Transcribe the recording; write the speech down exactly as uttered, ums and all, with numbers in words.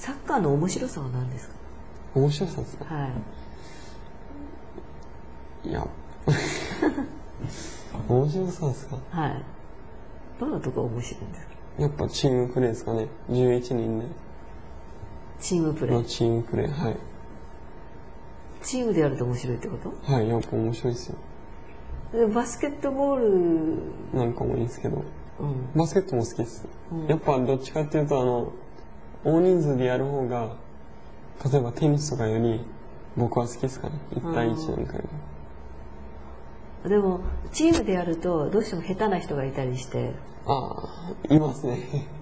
サッカーの面白さは何ですか？ 面白さですか？ はい。 いや面白さですか？ はい。どんなところ面白いんですか？ やっぱチームプレーですかね。じゅういちにんでチームプレーのチームプレー、はい。 チームでやると面白いってこと？ はい、やっぱ面白いですよ。 でバスケットボールなんかもいいですけど、 うん、 バスケットも好きです、うん、やっぱどっちかっていうとあの大人数でやる方が、例えばテニスとかより僕は好きですかね。いち対いちなんかより。 でもチームでやるとどうしても下手な人がいたりして。 ああ、いますね